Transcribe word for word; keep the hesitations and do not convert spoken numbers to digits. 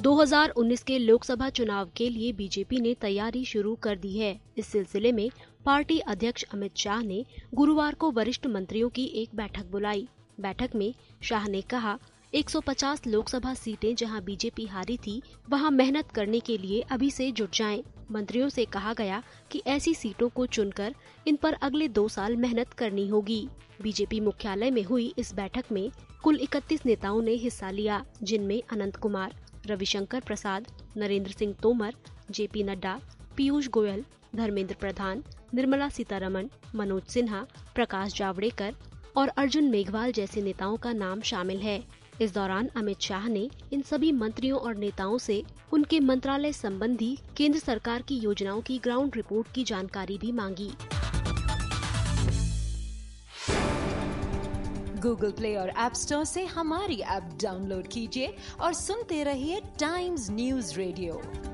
दो हज़ार उन्नीस के लोकसभा चुनाव के लिए बीजेपी ने तैयारी शुरू कर दी है। इस सिलसिले में पार्टी अध्यक्ष अमित शाह ने गुरुवार को वरिष्ठ मंत्रियों की एक बैठक बुलाई। बैठक में शाह ने कहा, एक सौ पचास लोकसभा सीटें जहां बीजेपी हारी थी, वहां मेहनत करने के लिए अभी से जुट जाएं। मंत्रियों से कहा गया कि ऐसी सीटों को चुनकर इन पर अगले दो साल मेहनत करनी होगी। बीजेपी मुख्यालय में हुई इस बैठक में कुल इकतीस नेताओं ने हिस्सा लिया, जिनमें अनंत कुमार, रविशंकर प्रसाद, नरेंद्र सिंह तोमर, जेपी नड्डा, पीयूष गोयल, धर्मेंद्र प्रधान, निर्मला सीतारमण, मनोज सिन्हा, प्रकाश जावड़ेकर और अर्जुन मेघवाल जैसे नेताओं का नाम शामिल है। इस दौरान अमित शाह ने इन सभी मंत्रियों और नेताओं से उनके मंत्रालय संबंधी केंद्र सरकार की योजनाओं की ग्राउंड रिपोर्ट की जानकारी भी मांगी। गूगल प्ले और ऐप स्टोर से हमारी ऐप डाउनलोड कीजिए और सुनते रहिए टाइम्स न्यूज़ रेडियो।